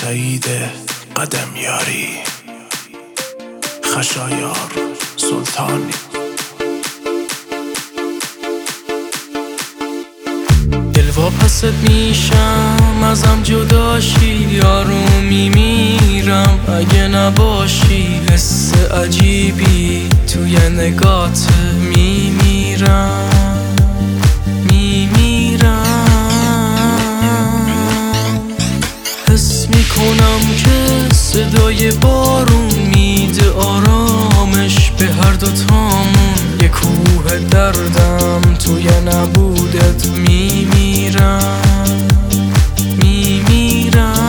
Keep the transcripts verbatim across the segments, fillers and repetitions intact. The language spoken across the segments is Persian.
سعید قدم یاری، خشایار سلطانی. دلوا پست میشم ازم جداشی، یارو میمیرم اگه نباشی. حس عجیبی توی نگات میمیرم میمیرم. حس میکنم که صدای بارون میده آرامش به هر دوتامون. یه کوه دردم توی نبودت میمیرم میمیرم.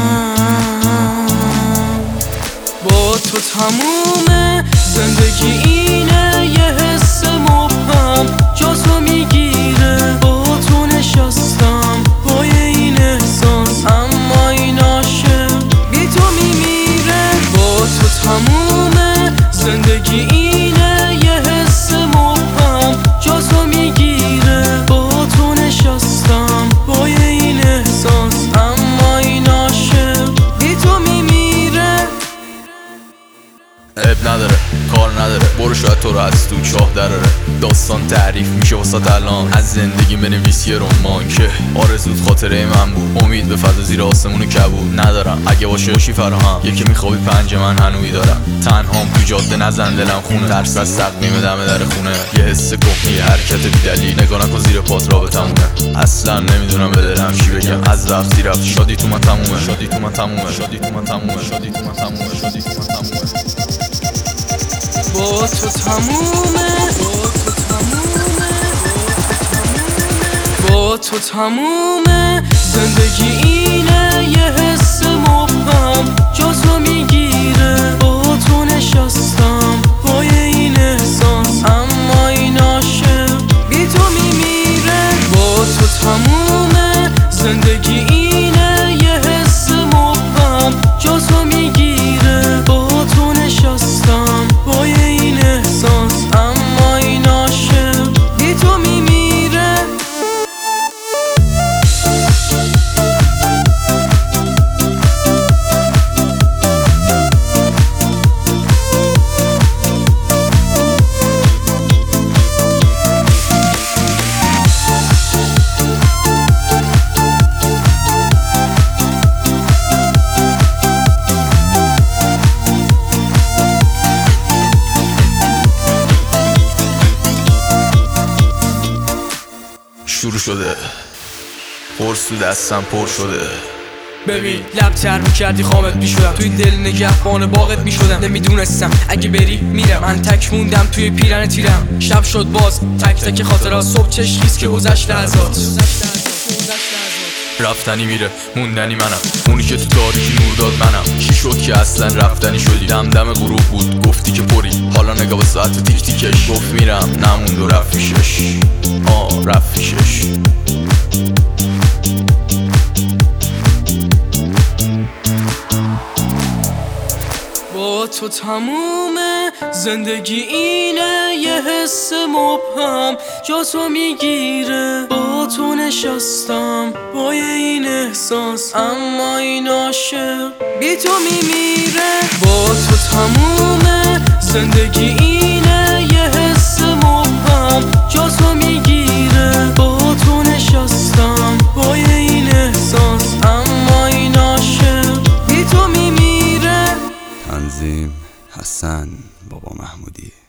با تو تمومه زندگی، اینه یه حس مبهم جا تو میگیره. با تو نشستم با این احساس، اما این عاشق بی تو میمیره. با تو تمومه زندگی، اینه یه حس مبهم جا تو میگیره. با تو نشستم با این احساس، اما این عاشق بی تو میمیره. عیب نداره کار نداره، برو شاید تو رو از تو چاه دراره. داستان تعریف میشه واسه الان، از زندگی بنویس یه رمان که آرزوت خاطره من بود. امید به فضا زیر آسمون کبود ندارم، اگه باشه باشی فراهم. یکی میخوابی پنج من هنوی دارم، تنهام تو جاده نزن دلم خونه. درس از تقویم دم در خونه، یه حس کهنه، حرکت بی‌دلیل. نگاه نکن زیر پات رابطمونه، اصلا نمیدونم به دلم چی بگم. از رفتی رفت شادی تو من تمومه، شادی تو من تمومه، شادی تو من تمومه، شادی تو من تمومه، شادی تو من تمومه. با تو تمومه، با تو تمومه زندگی، اینه یه حس مبهم جا تو میگیره. با تو نشستم با این احساس، اما این عاشق بی تو میمیره. با تو تمومه زندگی، اینه یه حس مبهم جا تو میگیره. با تو نشستم با این احساس، اما این عاشق بی تو میمیره. شروع شده، قرص تو دستم پر شده. ببین لب تر میکردی خامت میشدم، توی دل نگهبان باغت میشدم. نمیدونستم اگه بری میرم، من تک موندم توی پیرن تیرم. شب شد باز تک تک خاطرات، صبح چشم که گذشت لحظات. رفتنی میره موندنی منم، اونی که تو تاریکی نور داد منم. چی شد که اصلا رفتنی شدی؟ دم دم غروب بود گفتی که پری، حالا نگاه به ساعت تیک تیکش. گفت میرم نموند و رفت پیشش، آه رفت پیشش. با تو تمومه زندگی، اینه یه حس مبهم جا تو میگیره. با تو نشستم با این احساس، اما این عاشق بی تو میمیره. با تو تمومه زندگی، اینه یه حس مبهم جا تو میگیره. با تو نشستم با این احساس، اما این عاشق بی تو میمیره. تنظیم حسن بابا محمودی.